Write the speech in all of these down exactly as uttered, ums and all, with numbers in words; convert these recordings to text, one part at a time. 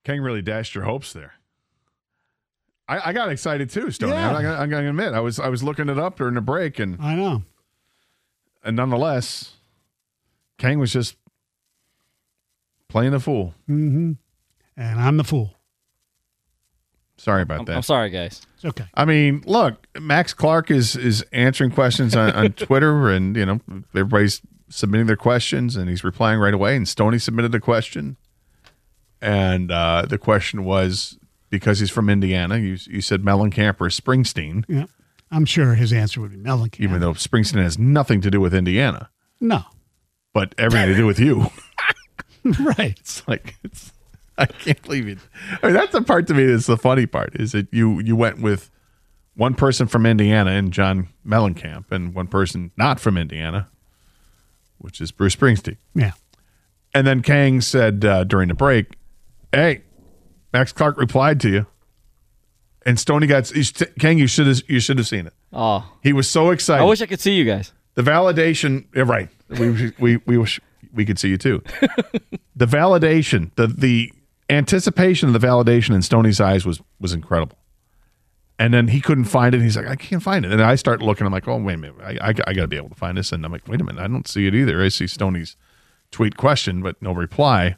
Kang really dashed your hopes there. I, I got excited too, Stoney. Yeah. I'm, I'm going to admit, I was I was looking it up during the break, and I know. And nonetheless, Kang was just playing the fool. Mm-hmm. And I'm the fool. Sorry about I'm, that. I'm sorry, guys. It's okay. I mean, look, Max Clark is is answering questions on, on Twitter, and you know everybody's submitting their questions, and he's replying right away. And Stoney submitted a question, and uh, the question was, because he's from Indiana, you you said Mellencamp or Springsteen. Yeah. I'm sure his answer would be Mellencamp. Even though Springsteen has nothing to do with Indiana. No. But everything to do with you. Right. It's like, it's, I can't believe it. I mean, that's the part to me that's the funny part, is that you, you went with one person from Indiana and John Mellencamp, and one person not from Indiana, which is Bruce Springsteen. Yeah. And then Kang said uh, during the break, hey, Max Clark replied to you. And Stoney got you st- Kang. You should have you should have seen it. Oh, he was so excited. I wish I could see you guys. The validation, yeah, right? We we we wish we could see you too. The validation, the the anticipation of the validation in Stoney's eyes was was incredible. And then he couldn't find it. He's like, I can't find it. And I start looking. I'm like, oh wait a minute, I I, I got to be able to find this. And I'm like, wait a minute, I don't see it either. I see Stoney's tweet question, but no reply.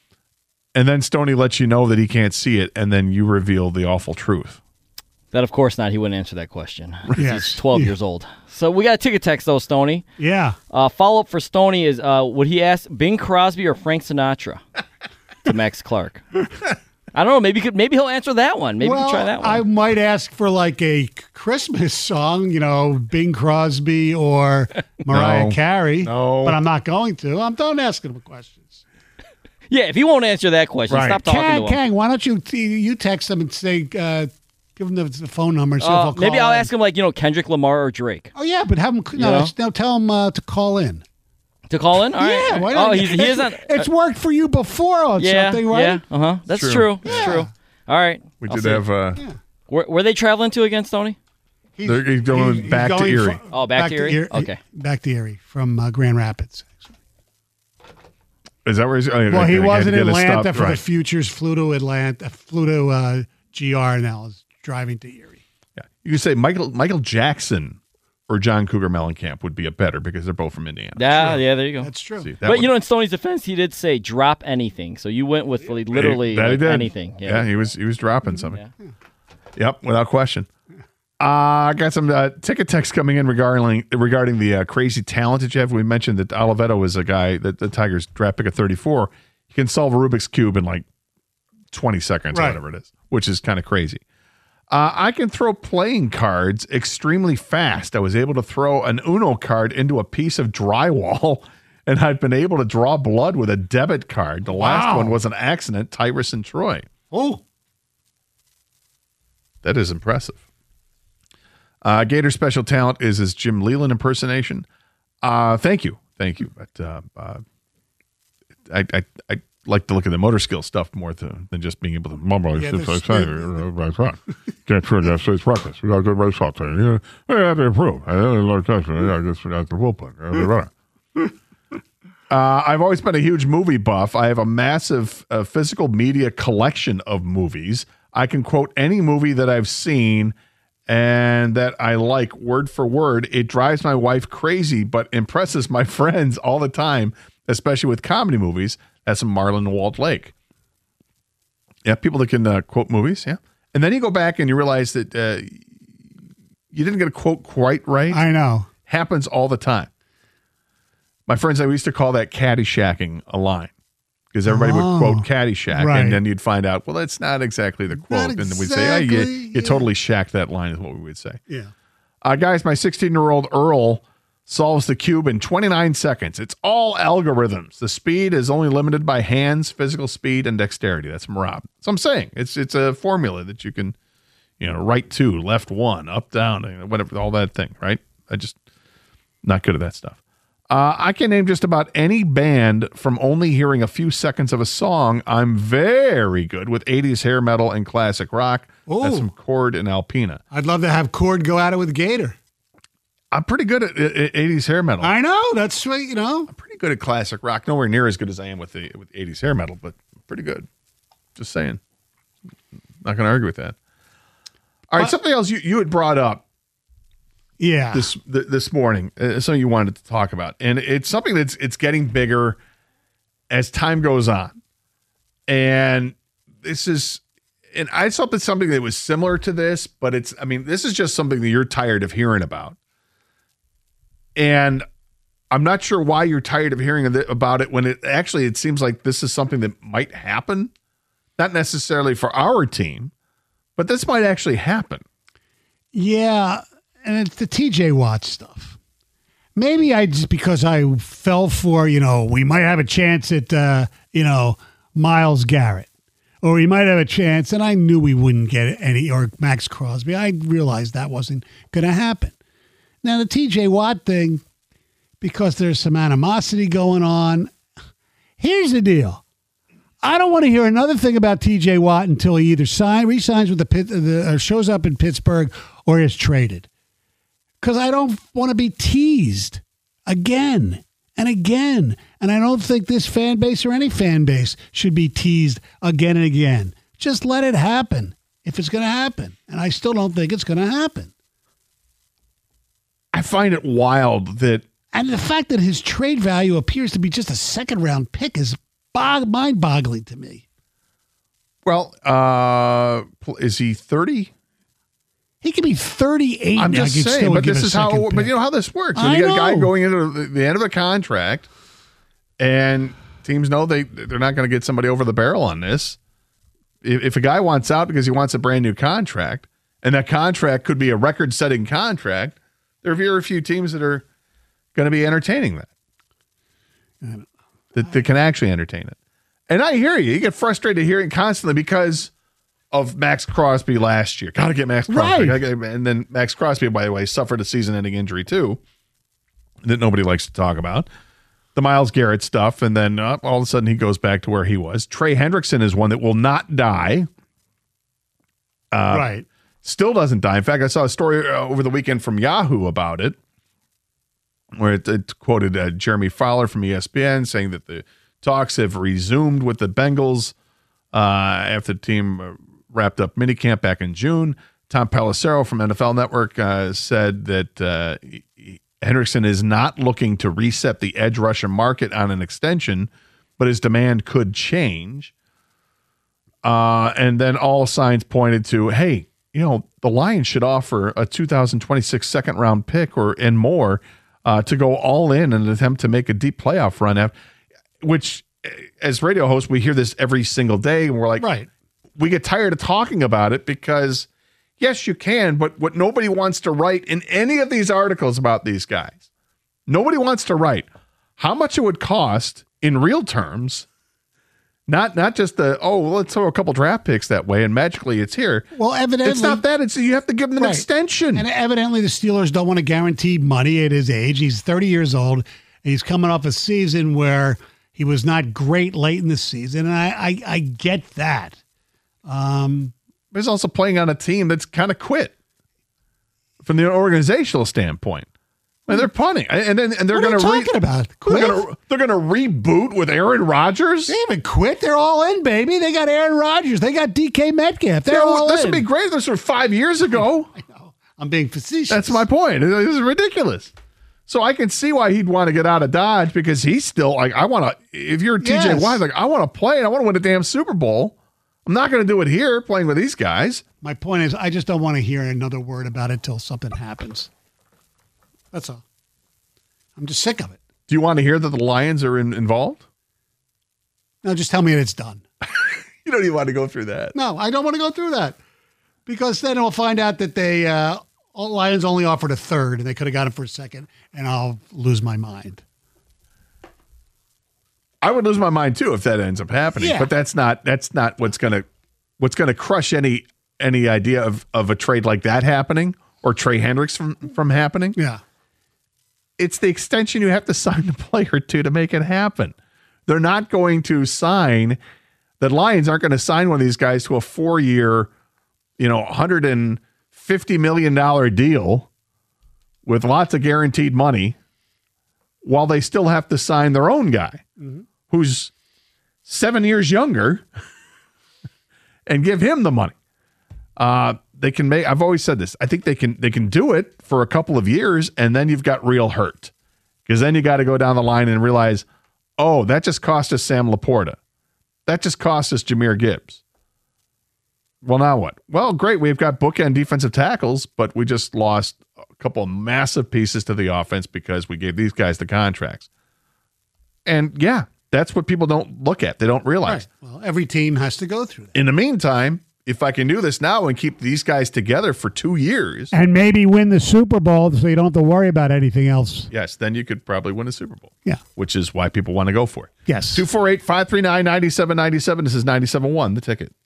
And then Stoney lets you know that he can't see it, and then you reveal the awful truth. That, of course not. He wouldn't answer that question. Yes. He's twelve Yeah. years old. So we got a ticket text, though, Stoney. Yeah. Uh, follow-up for Stoney is, uh, would he ask Bing Crosby or Frank Sinatra to Max Clark? I don't know. Maybe could, maybe he'll answer that one. Maybe well, we can try that one. I might ask for like a Christmas song, you know, Bing Crosby or Mariah No. Carey. No. But I'm not going to. I'm done asking him questions. Yeah, if he won't answer that question, Right. stop talking Kang, to him. Kang, why don't you you text him and say, uh, give him the, the phone number and see Uh, if he'll call maybe I'll in. ask him, like, you know, Kendrick Lamar or Drake. Oh, yeah, but have him, no, know? it's- no tell him uh, to call in. To call in? All right. yeah, all why right. not? Oh, he's, he it's, is on. It's worked for you before on yeah, something, right? yeah, uh-huh. That's True. true. That's Yeah. true. All right. We I'll did see. have. Uh, Where, where they traveling to again, Stoney? He's, They're- he's going he's back to going Erie. fro- Oh, back to Erie? Okay. Back to Erie from uh, Grand Rapids. Is that where he's? Oh, Well, he okay, was had in to get us Atlanta stopped, for right. the Futures, flew to Atlanta, flew to uh, G R, now is driving to Erie. Yeah. You could say Michael Michael Jackson or John Cougar Mellencamp would be a better, because they're both from Indiana. Yeah, yeah, there you go. That's true. See, that But, would- you know, in Stoney's defense, he did say drop anything. So you went with like, literally that he like, did. anything. Yeah. Yeah. he was he was dropping something. Yeah. Yep, without question. Uh, I got some uh, ticket text coming in regarding regarding the uh, crazy talent that you have. We mentioned that Oliveto was a guy that the Tigers draft pick at thirty-four. He can solve a Rubik's Cube in like twenty seconds or Right. whatever it is, which is kind of crazy. Uh, I can throw playing cards extremely fast. I was able to throw an Uno card into a piece of drywall, and I've been able to draw blood with a debit card. The last Wow. one was an accident, Tyrus and Troy. Oh, That is impressive. Uh, Gator special talent is his Jim Leland impersonation. Uh, thank you. Thank you. But uh, uh, I, I I like to look at the motor skill stuff more to, than just being able to mumble. Yeah, It's that's- like, right, right. Can't turn that state's practice. We got a good race out there. You know, I have to improve. I don't like that. I just forgot the whooping. Uh, I've always been a huge movie buff. I have a massive uh, physical media collection of movies. I can quote any movie that I've seen and that I like word for word. It drives my wife crazy, but impresses my friends all the time, especially with comedy movies. That's Marlon Walt Lake. Yeah, people that can uh, quote movies, yeah. And then you go back and you realize that uh, you didn't get a quote quite right. I know. Happens all the time. My friends, I used to call that caddyshacking a line, because everybody Oh, would quote Caddyshack, right. and then you'd find out, well, that's not exactly the quote. Not And then we'd say, oh, you, exactly, you yeah. totally shacked that line, is what we would say. Yeah. Uh, guys, my sixteen-year-old Earl solves the cube in twenty-nine seconds. It's all algorithms. The speed is only limited by hands, physical speed, and dexterity. That's from Rob. So I'm saying it's it's a formula that you can, you know, right two, left one, up, down, whatever, all that thing, right? I just not good at that stuff. Uh, I can name just about any band from only hearing a few seconds of a song. I'm very good with eighties hair metal and classic rock. That's Ooh. from Cord and Alpina. I'd love to have Cord go at it with Gator. I'm pretty good at, at, at eighties hair metal. I know. That's sweet, you know. I'm pretty good at classic rock. Nowhere near as good as I am with the with eighties hair metal, but pretty good. Just saying. Not going to argue with that. All right, Uh, something else you, you had brought up Yeah. this th- this morning, uh, something you wanted to talk about, and it's something that's it's getting bigger as time goes on. And this is, and I saw it's something that was similar to this, but it's, I mean, this is just something that you're tired of hearing about. And I'm not sure why you're tired of hearing of it- about it when it actually, it seems like this is something that might happen, not necessarily for our team, but this might actually happen. Yeah, and it's the T J Watt stuff. Maybe I just because I fell for, you know, we might have a chance at, uh, you know, Myles Garrett, or we might have a chance, and I knew we wouldn't get any, or Max Crosby. I realized that wasn't going to happen. Now, the T J Watt thing, because there's some animosity going on, here's the deal. I don't want to hear another thing about T J Watt until he either sign, re-signs with the, Pit, the or shows up in Pittsburgh or is traded. Because I don't want to be teased again and again. And I don't think this fan base or any fan base should be teased again and again. Just let it happen if it's going to happen. And I still don't think it's going to happen. I find it wild that, And the fact that his trade value appears to be just a second round pick is bog- mind boggling to me. well, uh, is he thirty? He could be thirty-eight. I'm and just I could saying, still but give this a is how, second but pick. you know how this works. When I you got a guy know. going into the, the end of a contract, and teams know they, they're not going to get somebody over the barrel on this. If, if a guy wants out because he wants a brand new contract, and that contract could be a record setting contract, there are very few teams that are going to be entertaining that. That, that can actually entertain it. And I hear you. You get frustrated hearing constantly because of Max Crosby last year. Got to get Max Crosby. Right. Gotta get- and then Max Crosby, by the way, suffered a season-ending injury too that nobody likes to talk about. The Myles Garrett stuff, and then uh, all of a sudden he goes back to where he was. Trey Hendrickson is one that will not die. Uh, right. Still doesn't die. In fact, I saw a story uh, over the weekend from Yahoo about it, where it, it quoted uh, Jeremy Fowler from E S P N saying that the talks have resumed with the Bengals uh, after the team uh, wrapped up minicamp back in June. Tom Pelissero from N F L Network uh, said that uh, he, Hendrickson is not looking to reset the edge rusher market on an extension, but his demand could change. Uh, and then all signs pointed to, hey, you know, the Lions should offer a two thousand twenty-six second round pick or and more uh, to go all in and attempt to make a deep playoff run. Af- which, as radio hosts, we hear this every single day, and we're like, Right. we get tired of talking about it because, yes, you can, but what nobody wants to write in any of these articles about these guys, nobody wants to write how much it would cost in real terms. Not not just the, oh, well, let's throw a couple draft picks that way and magically it's here. Well, evidently. It's not that. It's you have to give them an Right. extension. And evidently the Steelers don't want to guarantee money at his age. He's thirty years old. And he's coming off a season where he was not great late in the season. And I, I, I get that. Um, He's also playing on a team that's kind of quit from the organizational standpoint. And they're punting, and then and they're What are going you to talking about? They're Quit? going to they're going to reboot with Aaron Rodgers. They haven't quit. They're all in, baby. They got Aaron Rodgers. They got D K Metcalf. They're Yeah, well, all this in. would be great. This was five years ago. I'm being facetious. That's my point. This is ridiculous. So I can see why he'd want to get out of Dodge because he's still like, I want to. If you're T J Yes. Watt, like I want to play and I want to win a damn Super Bowl. I'm not going to do it here playing with these guys. My point is, I just don't want to hear another word about it till something happens. That's all. I'm just sick of it. Do you want to hear that the Lions are in, involved? No, just tell me it's done. You don't even want to go through that. No, I don't want to go through that because then we'll find out that they uh, Lions only offered a third and they could have got him for a second, and I'll lose my mind. I would lose my mind too if that ends up happening. Yeah. But that's not that's not what's gonna what's gonna crush any any idea of, of a trade like that happening or Trey Hendricks from, from happening. Yeah. It's the extension you have to sign the player to to make it happen. They're not going to sign. The Lions aren't going to sign one of these guys to a four-year, you know, one hundred fifty million dollars deal with lots of guaranteed money while they still have to sign their own guy Mm-hmm. who's seven years younger and give him the money. Uh, they can make. I've always said this. I think they can. They can do it for a couple of years, and then you've got real hurt, because then you got to go down the line and realize, oh, that just cost us Sam Laporta. That just cost us Jahmyr Gibbs. Well, now what? Well, great. We've got bookend defensive tackles, but we just lost a couple of massive pieces to the offense because we gave these guys the contracts. And yeah, that's what people don't look at. They don't realize. Right. Well, every team has to go through that. In the meantime, if I can do this now and keep these guys together for two years. And maybe win the Super Bowl so you don't have to worry about anything else. Yes, then you could probably win a Super Bowl. Yeah. Which is why people want to go for it. Yes. two four eight, five three nine, nine seven nine seven. This is ninety-seven point one, The Ticket.